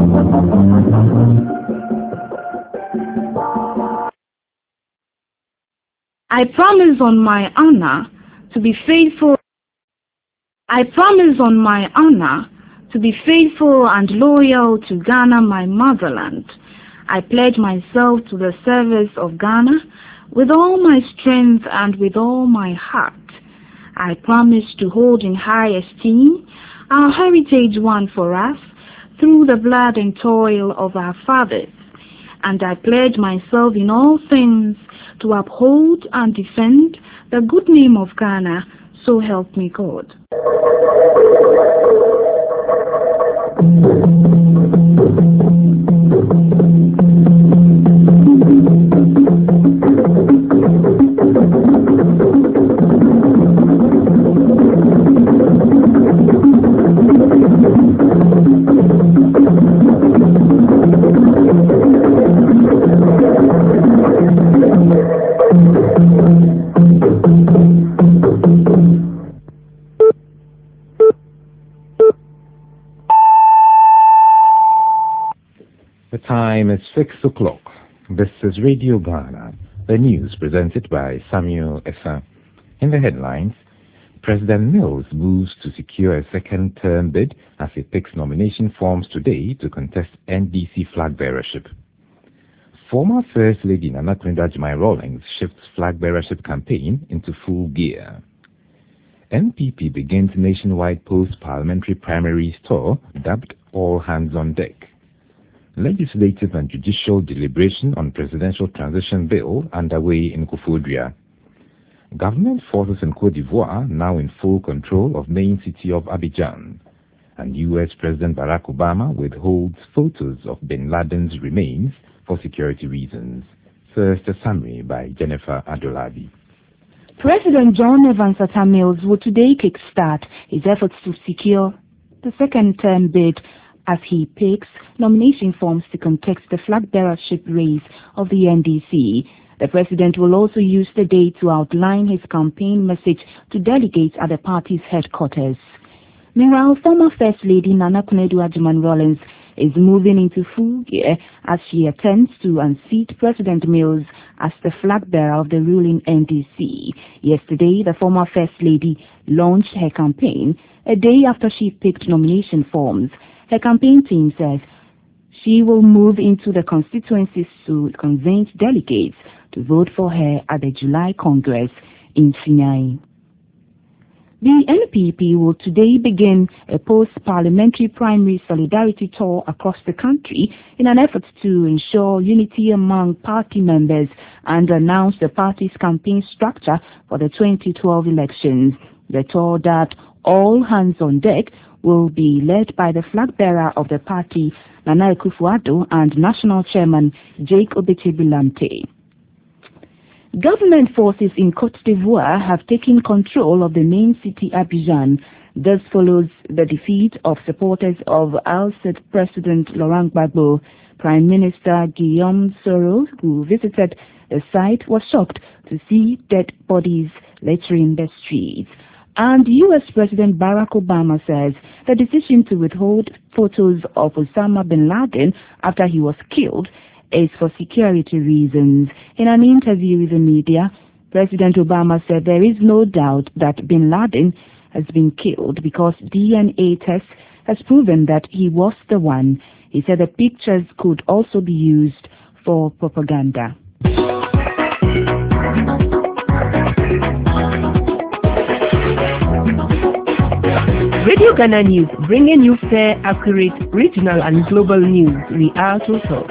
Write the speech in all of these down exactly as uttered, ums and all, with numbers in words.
I promise on my honor to be faithful. I promise on my honor to be faithful and loyal to Ghana, my motherland. I pledge myself to the service of Ghana with all my strength and with all my heart. I promise to hold in high esteem our heritage won for us through the blood and toil of our fathers. And I pledge myself in all things to uphold and defend the good name of Ghana, so help me God. The time is six o'clock. This is Radio Ghana, the news presented by Samuel Essa. In the headlines, President Mills moves to secure a second-term bid as he picks nomination forms today to contest N D C flag bearership. Former First Lady Nana Akonedo Rawlings shifts flag bearership campaign into full gear. N P P begins nationwide post-parliamentary primaries tour dubbed All Hands on Deck. Legislative and judicial deliberation on presidential transition bill underway in Koforidua. Government forces in Cote d'Ivoire now in full control of main city of Abidjan. And U S President Barack Obama withholds photos of bin Laden's remains for security reasons. First, a summary by Jennifer Adolabi. President John Evans Atta Mills will today kickstart his efforts to secure the second-term bid as he picks nomination forms to contest the flag bearership race of the N D C. The president will also use the day to outline his campaign message to delegates at the party's headquarters. Meanwhile, former First Lady Nana Akonedo Rawlings is moving into full gear as she attempts to unseat President Mills as the flag bearer of the ruling N D C. Yesterday, the former First Lady launched her campaign a day after she picked nomination forms. Her campaign team says she will move into the constituencies to convince delegates to vote for her at the July Congress in Sinai. The N P P will today begin a post-parliamentary primary solidarity tour across the country in an effort to ensure unity among party members and announce the party's campaign structure for the twenty twelve elections. The tour, that All Hands on Deck, will be led by the flag bearer of the party, Nana Akufo-Addo, and National Chairman Jake Obetsebi-Lante. Government forces in Cote d'Ivoire have taken control of the main city Abidjan. This follows the defeat of supporters of ousted President Laurent Gbagbo. Prime Minister Guillaume Soro, who visited the site, was shocked to see dead bodies littering the streets. And U S President Barack Obama says the decision to withhold photos of Osama bin Laden after he was killed is for security reasons. In an interview with the media, President Obama said there is no doubt that bin Laden has been killed because D N A test has proven that he was the one. He said the pictures could also be used for propaganda. Radio Ghana News, bringing you fair, accurate, regional and global news. We are total.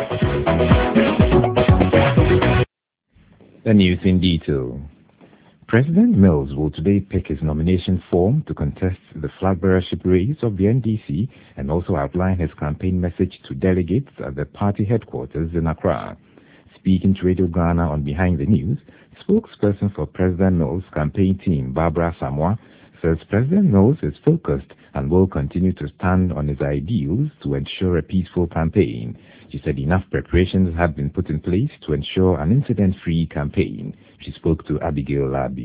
The news in detail. President Mills will today pick his nomination form to contest the flag bearership race of the N D C and also outline his campaign message to delegates at the party headquarters in Accra. Speaking to Radio Ghana on Behind the News, spokesperson for President Mills' campaign team, Barbara Samoa, says President Mills is focused and will continue to stand on his ideals to ensure a peaceful campaign. She said enough preparations have been put in place to ensure an incident-free campaign. She spoke to Abigail Labi.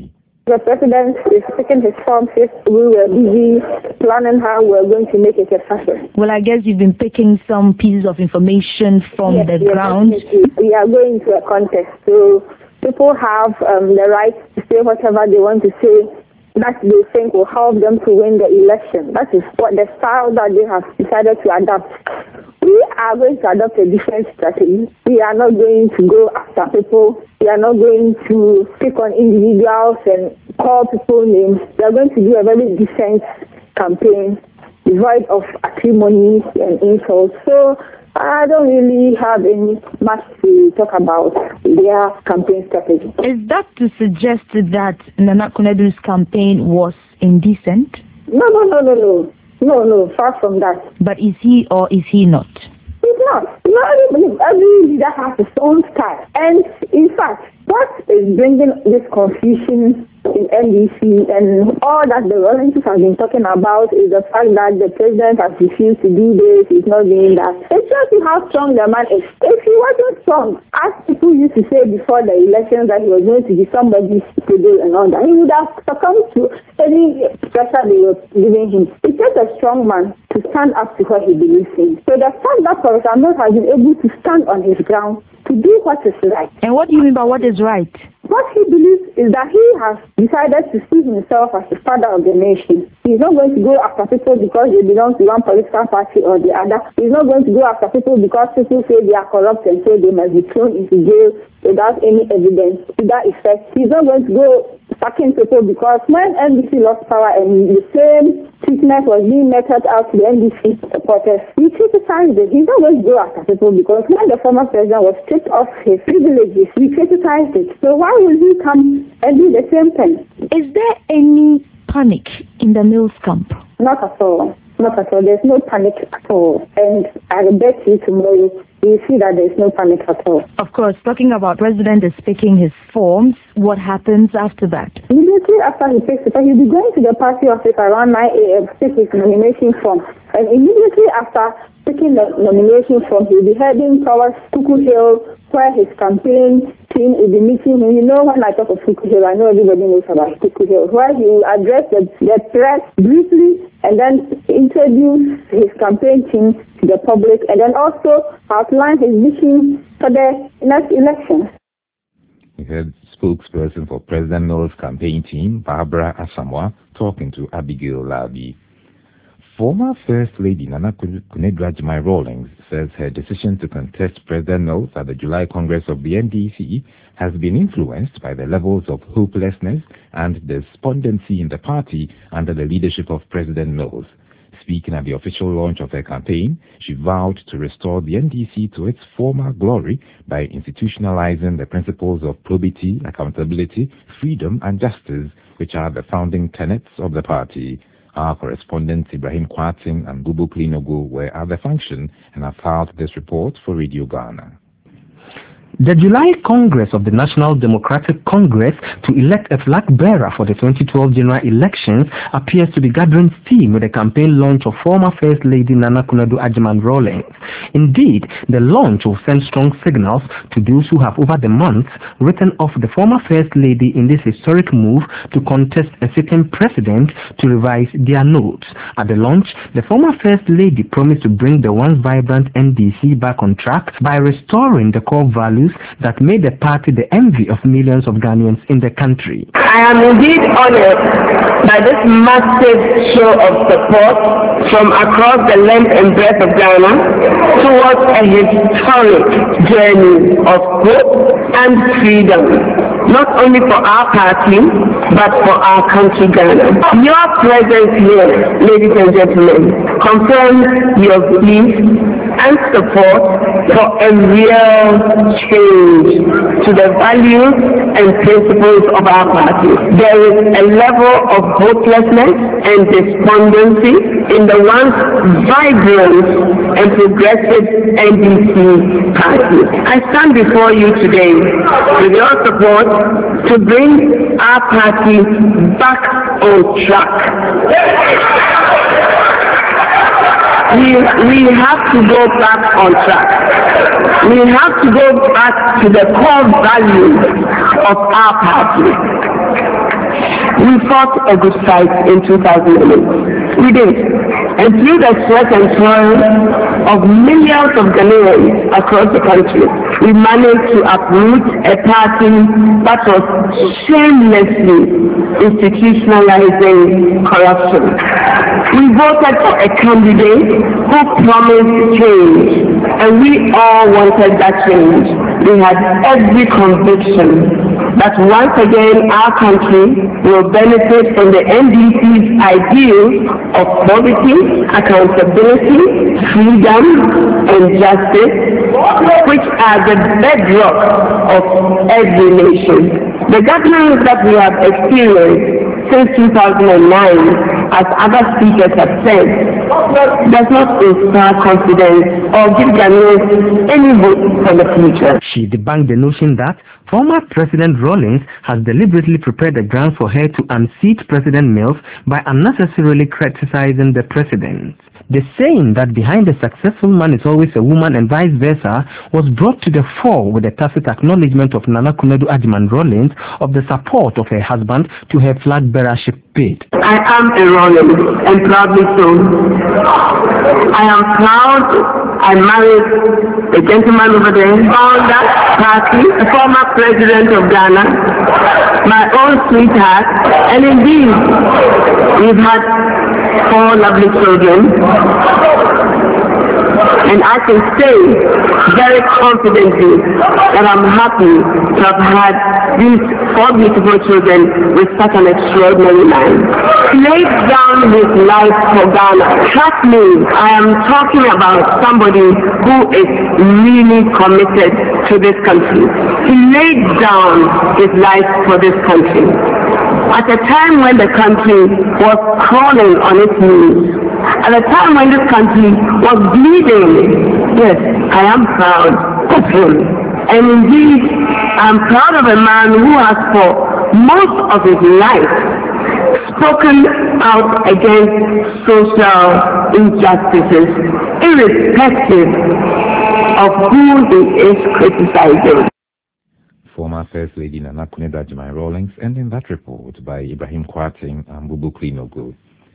The president is taking his form since we were busy planning how we're going to make it a success. Well, I guess you've been picking some pieces of information from yes, the yes, ground. Definitely. We are going to a contest, so people have um, the right to say whatever they want to say that they think will help them to win the election. That is what the style that they have decided to adopt. We are going to adopt a different strategy. We are not going to go after people. We are not going to pick on individuals and call people names. We are going to do a very decent campaign, devoid of acrimony and insults. So I don't really have any much to talk about their campaign strategy. Is that to suggest that Nana Konaidu's campaign was indecent? No, no, no, no, no. No, no, far from that. But is he or is he not? He's not. No, every, every leader has his own style. And in fact, what is bringing this confusion in N D C and all that the Rollins have been talking about is the fact that the president has refused to do this, he's not doing that. It shows you how strong the man is. If he wasn't strong, as people used to say before the elections that he was going to be somebody's today and all that, he would have succumbed to any pressure they were giving him. It takes a strong man to stand up to what he believes in. So the fact that Professor Mills has been able to stand on his ground to do what is right. And what do you mean by what is right? What he believes is that he has decided to see himself as the father of the nation. He's not going to go after people because they belong to one political party or the other. He's not going to go after people because people say they are corrupt and so they must be thrown into jail without any evidence to that effect. He's not going to go attacking people because when N D C lost power and the same treatment was being meted out to the N D C supporters, he criticized it. He's not going to go after people because when the former president was stripped of his privileges, he criticized it. So why will he come and do the same thing? Is there any panic in the Mills camp? Not at all. Not at all. There's no panic at all. And I will bet you tomorrow you see that there's no panic at all. Of course, talking about President is picking his forms, what happens after that? Immediately after he picks it, he'll be going to the party office around nine a.m. to pick his nomination form. And immediately after picking the nomination form, he'll be heading towards Kuku Hill, where his campaign team will be meeting him. You know, when I talk of Kuku Hill, I know everybody knows about Kuku Hill, where he will address the, the press briefly and then introduce his campaign team to the public and then also outline his vision for the next election. We heard spokesperson for President Mills' campaign team, Barbara Asamoah, talking to Abigail Labi. Former First Lady Nana Konaidu Agyeman-Rawlings says her decision to contest President Mills at the July Congress of the N D C has been influenced by the levels of hopelessness and despondency in the party under the leadership of President Mills. Speaking at the official launch of her campaign, she vowed to restore the N D C to its former glory by institutionalizing the principles of probity, accountability, freedom, and justice, which are the founding tenets of the party. Our correspondents Ibrahim Kwating and Bubu Klinogo were at the function and have filed this report for Radio Ghana. The July Congress of the National Democratic Congress to elect a flag bearer for the twenty twelve general elections appears to be gathering steam with the campaign launch of former First Lady Nana Konaidu Agyeman-Rawlings. Indeed, the launch will send strong signals to those who have over the months written off the former First Lady in this historic move to contest a sitting president to revise their notes. At the launch, the former First Lady promised to bring the once vibrant N D C back on track by restoring the core values that made the party the envy of millions of Ghanaians in the country. I am indeed honored by this massive show of support from across the length and breadth of Ghana towards a historic journey of hope and freedom, not only for our party, but for our country Ghana. Your presence here, ladies and gentlemen, confirms your belief and support for a real change to the values and principles of our party. There is a level of hopelessness and despondency in the once vibrant and progressive N D C party. I stand before you today with your support to bring our party back on track. We, we have to go back on track. We have to go back to the core values of our party. we fought a good fight in two thousand eight. We did. And through the sweat and toil of millions of Ghanaians across the country, we managed to uproot a party that was shamelessly institutionalizing corruption. We voted for a candidate who promised change, and we all wanted that change. We had every conviction that once again our country will benefit from the N D C's ideals of poverty, accountability, freedom, and justice, which are the bedrock of every nation. The governance that we have experienced since two thousand nine, as other speakers have said, does not inspire confidence or give Ghanaians any hope for the future. She debunked the notion that former President Rawlings has deliberately prepared the ground for her to unseat President Mills by unnecessarily criticizing the president. The saying that behind a successful man is always a woman and vice versa was brought to the fore with a tacit acknowledgement of Nana Kunedu Agyeman Rawlings of the support of her husband to her flag bearership bid. I am a Rawlings, and proudly so. I am proud I married a gentleman over there, founder, party, the former president of Ghana, my own sweetheart, and indeed, we've had four lovely children. And I can say very confidently that I'm happy to have had these four beautiful children with such an extraordinary man. He laid down his life for Ghana. Trust me, I am talking about somebody who is really committed to this country. He laid down his life for this country. At a time when the country was crawling on its knees, at a time when this country was bleeding, yes, I am proud of him. And indeed, I'm proud of a man who has for most of his life spoken out against social injustices, irrespective of who he is criticizing. Former First Lady Nana Kunedu Agyeman Rawlings, and in that report by Ibrahim Kwarteng and Bubu Klinogo.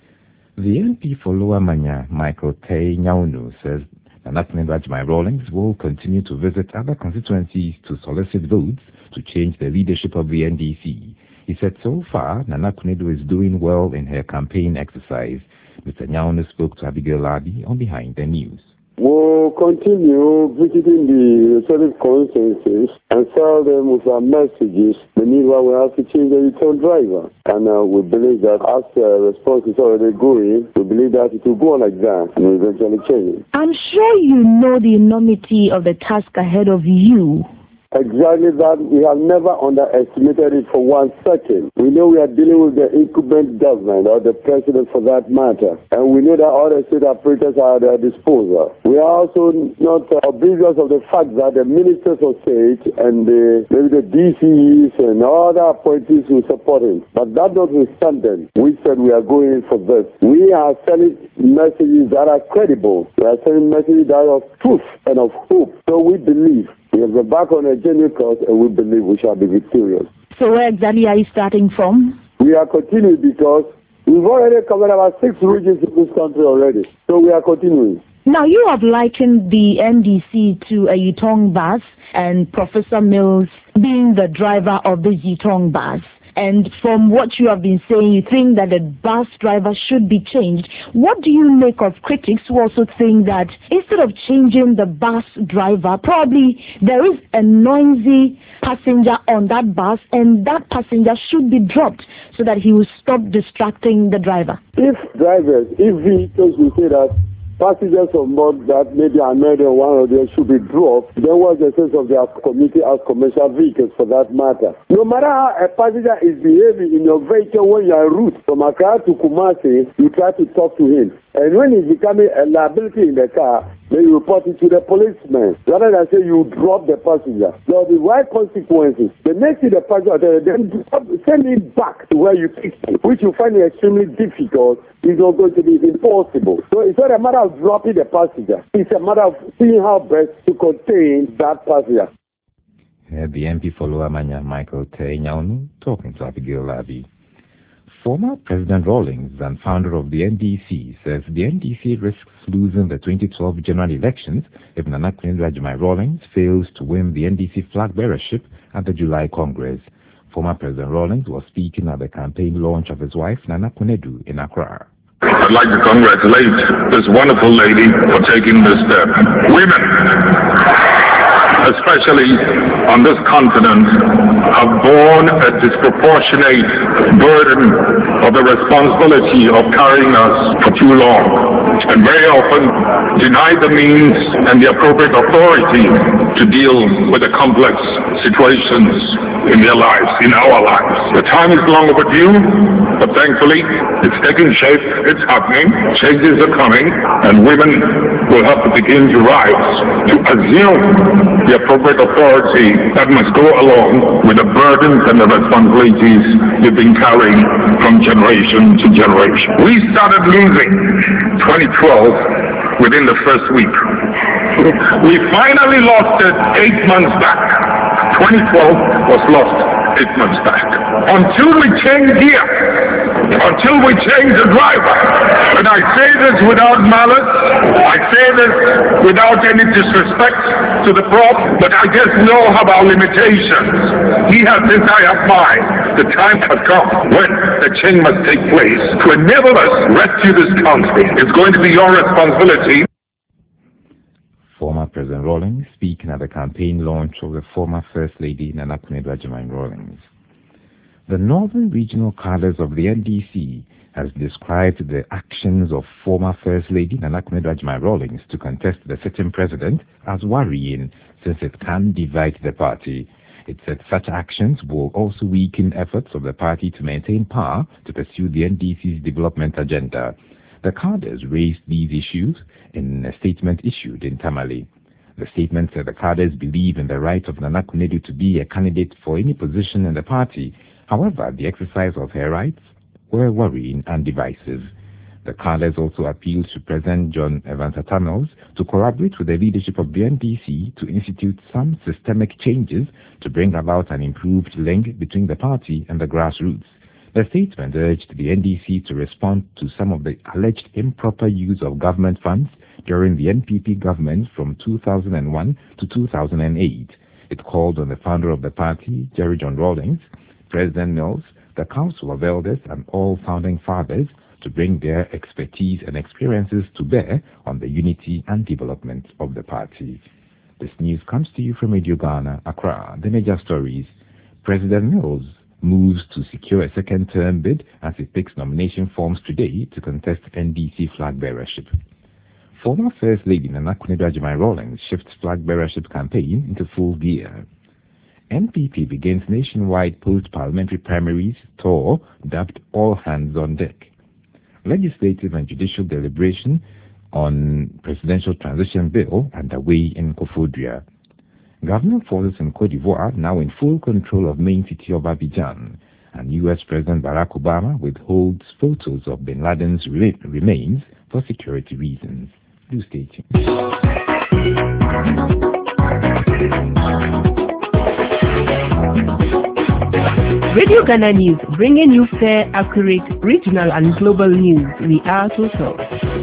The M P for Lower Manya, Michael Tay Nyaunu, says Nana Kunedu Agyeman Rawlings will continue to visit other constituencies to solicit votes to change the leadership of the N D C. He said so far, Nana Kunedu is doing well in her campaign exercise. Mister Nyaunu spoke to Abigail Labi on Behind the News. We'll continue visiting the respective consensus and tell them with our messages. Meanwhile, we have to change the return driver. And uh, we believe that as the response is already going, we believe that it will go on like that and will eventually change. I'm sure you know the enormity of the task ahead of you. Exactly that. We have never underestimated it for one second. We know we are dealing with the incumbent government or the president for that matter. And we know that all the state operators are at their disposal. We are also not uh, oblivious of the fact that the ministers of state and the, maybe the D C Es and all the appointees will support him. But that notwithstanding, we said we are going in for this. We are sending messages that are credible. We are sending messages that are of truth and of hope. So we believe. We have been back on a genuine course and we believe we shall be victorious. So where exactly are you starting from? We are continuing because we've already covered about six regions in this country already. So we are continuing. Now you have likened the N D C to a Yutong bus and Professor Mills being the driver of the Yutong bus. And from what you have been saying, you think that the bus driver should be changed. What do you make of critics who also think that instead of changing the bus driver, probably there is a noisy passenger on that bus and that passenger should be dropped so that he will stop distracting the driver? If drivers, if vehicles will say that passengers on board that maybe annoyed or one or the other should be dropped, then what's the sense of their community as commercial vehicles for that matter? No matter how a passenger is behaving in your vehicle when you are en route from Accra to Kumasi, you try to talk to him. And when he's becoming a liability in the car, then you report it to the policeman. Rather than say you drop the passenger. There will be wide consequences. The next thing the passenger then send him back to where you picked him, which you find extremely difficult. It's not going to be impossible. So it's not a matter of dropping the passenger. It's a matter of seeing how best to contain that passenger. Uh, the M P for Lower Manya, Michael Tay Nyaunu, talking to Abigail Labi. Former President Rawlings and founder of the N D C says the N D C risks losing the twenty twelve general elections if Nana Akufo-Addo Agyeman-Rawlings fails to win the N D C flag bearership at the July Congress. Former President Rawlings was speaking at the campaign launch of his wife Nana Akufo-Addo in Accra. I'd like to congratulate this wonderful lady for taking this step. Women, especially on this continent, have borne a disproportionate burden of the responsibility of carrying us for too long, and very often denied the means and the appropriate authority to deal with the complex situations in their lives, in our lives. The time is long overdue, but thankfully it's taking shape, it's happening, changes are coming, and women will have to begin to rise to assume the appropriate authority that must go along with the burdens and the responsibilities they've been carrying from generation to generation. We started losing twenty twelve within the first week. We finally lost it eight months back. twenty twelve was lost eight months back. Until we change gear, until we change the driver. And I say this without malice, I say this without any disrespect to the Prof, but I just know of our limitations. He has this, I have mine. The time has come when the change must take place to enable us to rescue this country. It's going to be your responsibility. Former President Rawlings speaking at the campaign launch of the former First Lady Nana Akufo-Addo Agyeman-Rawlings. The Northern Regional Cadres of the N D C has described the actions of former First Lady Nana Akufo-Addo Agyeman-Rawlings to contest the sitting president as worrying, since it can divide the party. It said such actions will also weaken efforts of the party to maintain power to pursue the N D C's development agenda. The cadres raised these issues in a statement issued in Tamale. The statement said the cadres believe in the right of Nana Akufo-Addo to be a candidate for any position in the party. However, the exercise of her rights were worrying and divisive. The cadres also appealed to President John Evans Atta Mills to collaborate with the leadership of the N D C to institute some systemic changes to bring about an improved link between the party and the grassroots. The statement urged the N D C to respond to some of the alleged improper use of government funds during the N P P government from two thousand one to two thousand eight. It called on the founder of the party, Jerry John Rawlings, President Mills, the Council of Elders, and all founding fathers to bring their expertise and experiences to bear on the unity and development of the party. This news comes to you from Radio Ghana, Accra. The major stories: President Mills moves to secure a second-term bid as he picks nomination forms today to contest N D C flag bearership. Former First Lady Nana Akufo-Addo Agyeman-Rawlings shifts flag bearership campaign into full gear. N P P begins nationwide post-parliamentary primaries tour dubbed All Hands on Deck. Legislative and judicial deliberation on presidential transition bill underway in Koforidua. Government forces in Cote d'Ivoire now in full control of main city of Abidjan, and U S President Barack Obama withholds photos of Bin Laden's re- remains for security reasons. Do stay tuned. Radio Ghana News, bringing you fair, accurate, regional and global news. We are total.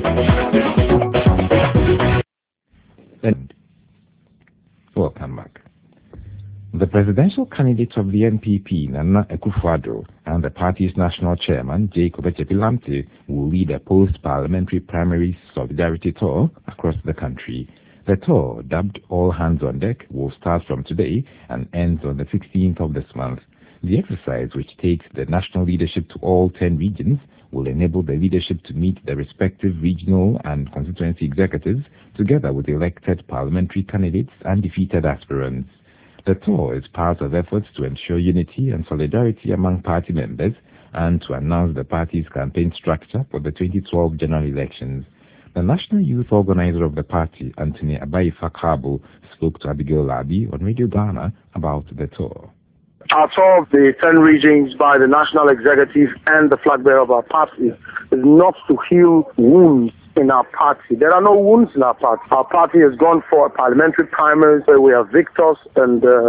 And welcome back. The presidential candidate of the N P P, Nana Akufo-Addo, and the party's national chairman, Jacob Echepi-Lamptey, will lead a post-parliamentary primaries solidarity tour across the country. The tour, dubbed All Hands on Deck, will start from today and ends on the sixteenth of this month. The exercise, which takes the national leadership to all ten regions, will enable the leadership to meet the respective regional and constituency executives together with elected parliamentary candidates and defeated aspirants. The tour is part of efforts to ensure unity and solidarity among party members and to announce the party's campaign structure for the twenty twelve general elections. The national youth organizer of the party, Anthony Abayi-Fakabo, spoke to Abigail Labi on Radio Ghana about the tour. Our tour of the ten regions by the national executive and the flag bearer of our party is not to heal wounds in our party. There are no wounds in our party. Our party has gone for a parliamentary primaries where we are victors and uh,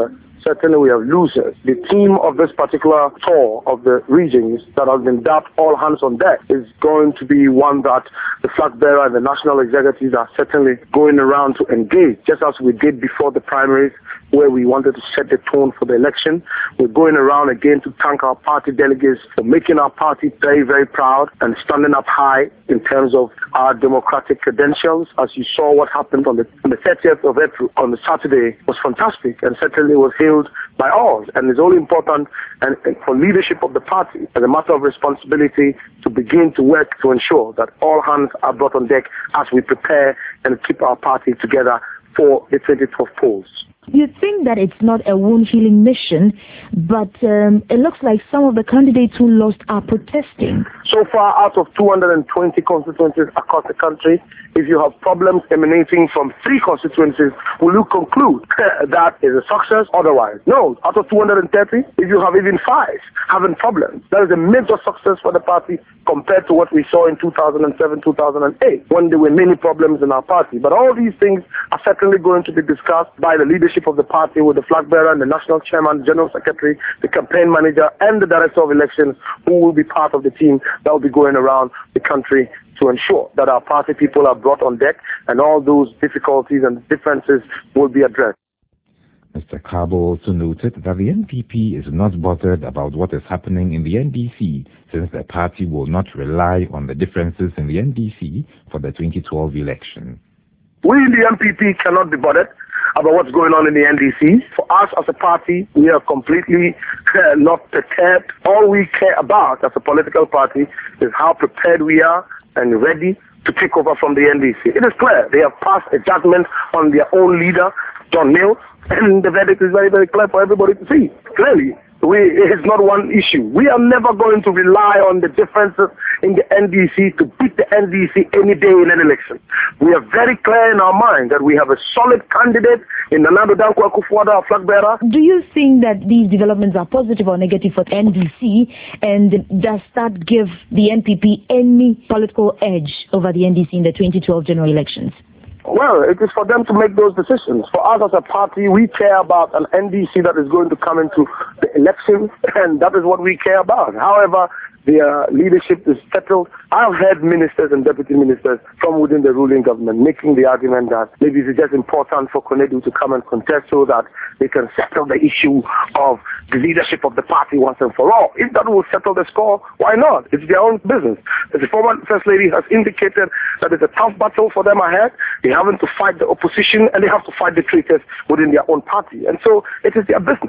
certainly we have losers. The theme of this particular tour of the regions that has been dubbed All Hands on Deck is going to be one that the flag bearer and the national executives are certainly going around to engage, just as we did before the primaries, where we wanted to set the tone for the election. We're going around again to thank our party delegates for making our party very, very proud and standing up high in terms of our democratic credentials. As you saw what happened on the, on the thirtieth of April, on the Saturday, was fantastic and certainly was hailed by all. And it's all important and, and for leadership of the party as a matter of responsibility to begin to work to ensure that all hands are brought on deck as we prepare and keep our party together for the twenty-twelve polls. You think that it's not a wound-healing mission, but um, it looks like some of the candidates who lost are protesting. So far, out of two hundred twenty constituencies across the country, if you have problems emanating from three constituencies, will you conclude that is a success? Otherwise, no. Out of two hundred thirty, if you have even five having problems, that is a major success for the party compared to what we saw in two thousand seven, two thousand eight, when there were many problems in our party. But all these things are certainly going to be discussed by the leadership of the party with the flag bearer and the national chairman, the general secretary, the campaign manager, and the director of elections, who will be part of the team that will be going around the country to ensure that our party people are brought on deck and all those difficulties and differences will be addressed. Mister Kabo also noted that the N P P is not bothered about what is happening in the N D C, since the party will not rely on the differences in the N D C for the twenty twelve election. We in the N P P cannot be bothered about what's going on in the N D C. For us as a party, we are completely uh, not prepared. All we care about as a political party is how prepared we are and ready to take over from the N D C. It is clear they have passed a judgment on their own leader, John Mills, and the verdict is very, very clear for everybody to see. Clearly, we, it's not one issue. We are never going to rely on the differences in the N D C to beat the N D C any day in an election. We are very clear in our mind that we have a solid candidate in Nana Addo Dankwa Akufo-Addo, our flag bearer. Do you think that these developments are positive or negative for N D C, and does that give the N P P any political edge over the N D C in the twenty twelve general elections? Well, it is for them to make those decisions. For us as a party, we care about an N D C that is going to come into the election, and that is what we care about. However, their leadership is settled. I've heard ministers and deputy ministers from within the ruling government making the argument that maybe it's just important for Konadu to come and contest so that they can settle the issue of the leadership of the party once and for all. If that will settle the score, why not? It's their own business. As the former First Lady has indicated that it's a tough battle for them ahead. They're having to fight the opposition and they have to fight the traitors within their own party. And so it is their business.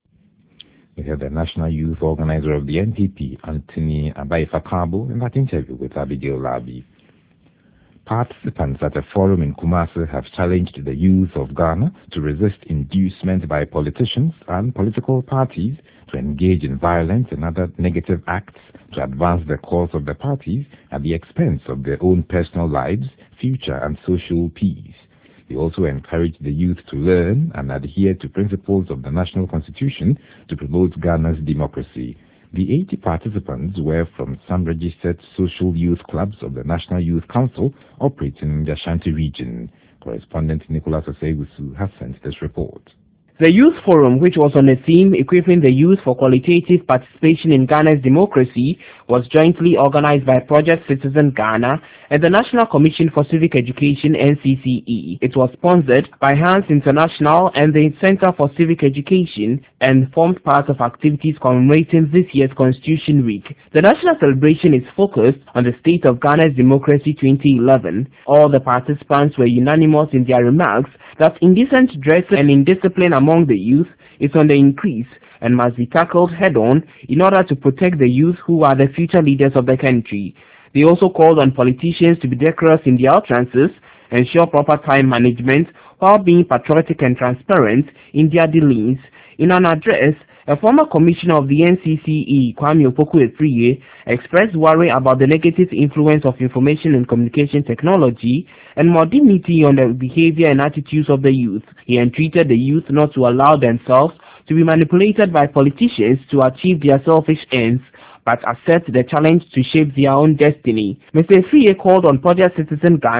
We had the national youth organizer of the N P P, Anthony Abaifa Kabo, in that interview with Abigail Labi. Participants at a forum in Kumasi have challenged the youth of Ghana to resist inducement by politicians and political parties to engage in violence and other negative acts to advance the cause of the parties at the expense of their own personal lives, future and social peace. They also encourage the youth to learn and adhere to principles of the national constitution to promote Ghana's democracy. The eighty participants were from some registered social youth clubs of the National Youth Council operating in the Ashanti region. Correspondent Nicholas Osegusu has sent this report. The Youth Forum, which was on a theme equipping the youth for qualitative participation in Ghana's democracy, was jointly organized by Project Citizen Ghana and the National Commission for Civic Education, N C C E. It was sponsored by Hans International and the Center for Civic Education and formed part of activities commemorating this year's Constitution Week. The national celebration is focused on the state of Ghana's democracy twenty eleven. All the participants were unanimous in their remarks that indecent dressing and indiscipline among the youth is on the increase and must be tackled head-on in order to protect the youth who are the future leaders of the country. They also called on politicians to be decorous in their utterances, ensure proper time management, while being patriotic and transparent in their dealings. In an address, a former commissioner of the N C C E, Kwame Opoku-Efriye, expressed worry about the negative influence of information and communication technology and modernity on the behavior and attitudes of the youth. He entreated the youth not to allow themselves to be manipulated by politicians to achieve their selfish ends, but accept the challenge to shape their own destiny. Mister Efriye called on Project Citizen Ghana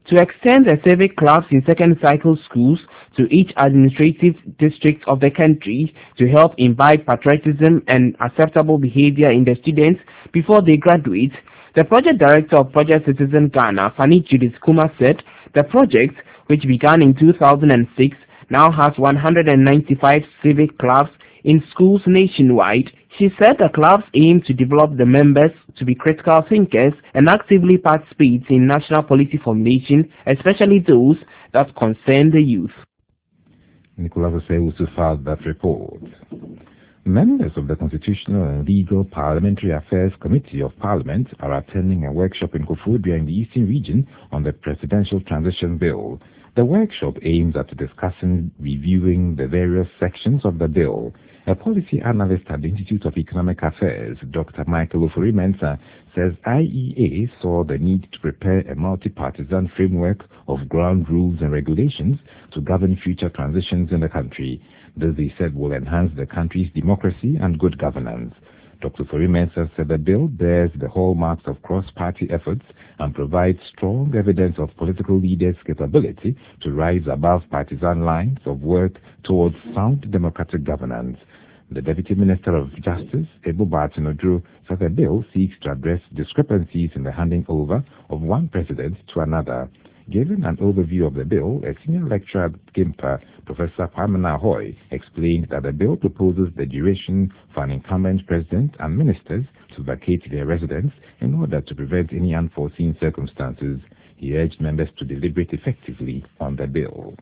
to extend the civic clubs in second cycle schools to each administrative district of the country to help imbibe patriotism and acceptable behavior in the students before they graduate, the project director of Project Citizen Ghana, Fanny Judith Kuma, said the project, which began in two thousand six, now has one hundred ninety-five civic clubs in schools nationwide. She said the clubs aim to develop the members to be critical thinkers and actively participate in national policy formation, especially those that concern the youth. Nicolas also filed that report. Members of the Constitutional and Legal Parliamentary Affairs Committee of Parliament are attending a workshop in Koforidua in the Eastern Region on the Presidential Transition Bill. The workshop aims at discussing reviewing the various sections of the bill. A policy analyst at the Institute of Economic Affairs, Doctor Michael Ofori-Mensah, says I E A saw the need to prepare a multi-partisan framework of ground rules and regulations to govern future transitions in the country. This, he said, will enhance the country's democracy and good governance. Doctor Ofori-Mensah said the bill bears the hallmarks of cross-party efforts and provides strong evidence of political leaders' capability to rise above partisan lines of work towards sound democratic governance. The Deputy Minister of Justice, Ebo Barton-Odro, said the bill seeks to address discrepancies in the handing over of one president to another. Giving an overview of the bill, a senior lecturer at GIMPA, Professor Pamela Hoy, explained that the bill proposes the duration for an incumbent president and ministers to vacate their residence in order to prevent any unforeseen circumstances. He urged members to deliberate effectively on the bill.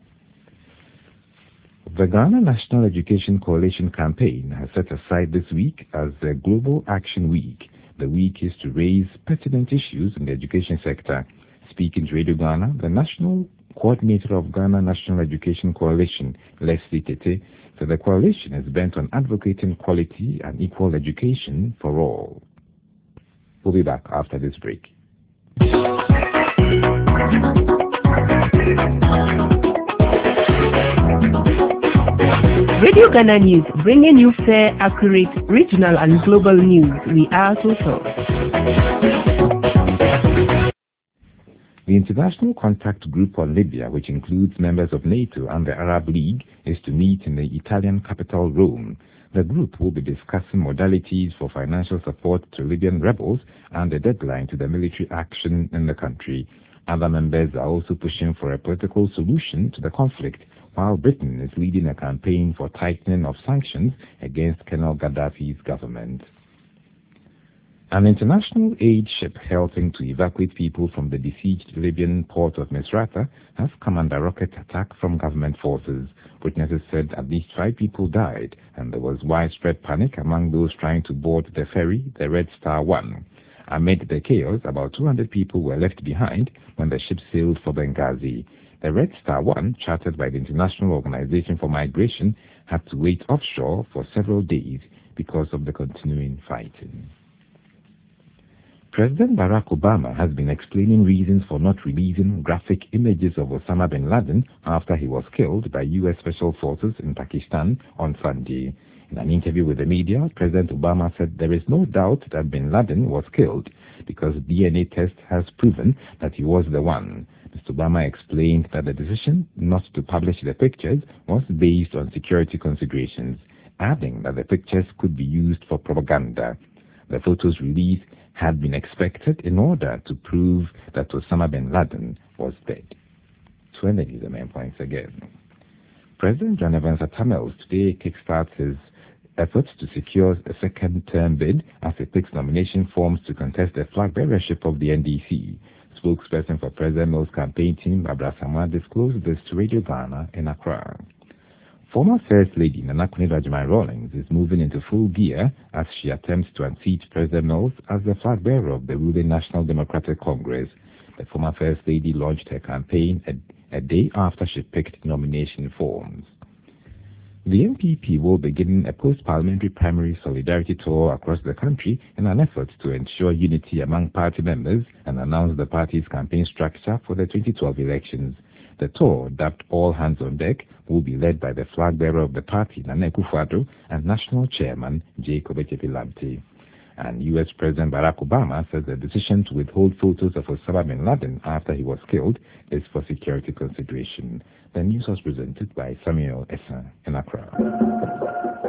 The Ghana National Education Coalition campaign has set aside this week as the Global Action Week. The week is to raise pertinent issues in the education sector. Speaking to Radio Ghana, the national coordinator of Ghana National Education Coalition, Leslie Tete, said the coalition is bent on advocating quality and equal education for all. We'll be back after this break. Radio Ghana News, bringing you fair, accurate, regional and global news. We are so sure. The International Contact Group on Libya, which includes members of NATO and the Arab League, is to meet in the Italian capital, Rome. The group will be discussing modalities for financial support to Libyan rebels and the deadline to the military action in the country. Other members are also pushing for a political solution to the conflict, while Britain is leading a campaign for tightening of sanctions against Colonel Gaddafi's government. An international aid ship helping to evacuate people from the besieged Libyan port of Misrata has come under rocket attack from government forces. Witnesses said at least five people died, and there was widespread panic among those trying to board the ferry, the Red Star One. Amid the chaos, about two hundred people were left behind when the ship sailed for Benghazi. The Red Star One, chartered by the International Organization for Migration, had to wait offshore for several days because of the continuing fighting. President Barack Obama has been explaining reasons for not releasing graphic images of Osama bin Laden after he was killed by U S Special Forces in Pakistan on Sunday. In an interview with the media, President Obama said there is no doubt that bin Laden was killed because D N A test has proven that he was the one. Mister Obama explained that the decision not to publish the pictures was based on security considerations, adding that the pictures could be used for propaganda. The photos released had been expected in order to prove that Osama bin Laden was dead. To end the main points again. President John Evans Atta Mills today kickstarts his efforts to secure a second-term bid as he picks nomination forms to contest the flag bearership of the N D C. Spokesperson for President Mills' campaign team, Barbara Samoa, disclosed this to Radio Ghana in Accra. Former First Lady Nana Akufo-Addo Rawlings is moving into full gear as she attempts to unseat President Mills as the flag bearer of the ruling National Democratic Congress. The former First Lady launched her campaign a, a day after she picked nomination forms. The N P P will begin a post-parliamentary primary solidarity tour across the country in an effort to ensure unity among party members and announce the party's campaign structure for the twenty twelve elections. The tour, dubbed All Hands on Deck, will be led by the flag bearer of the party, Nana Akufo-Addo, and National Chairman, Jacob Echepi-Lamptey. And U S President Barack Obama says the decision to withhold photos of Osama bin Laden after he was killed is for security consideration. The news was presented by Samuel Essa in Accra.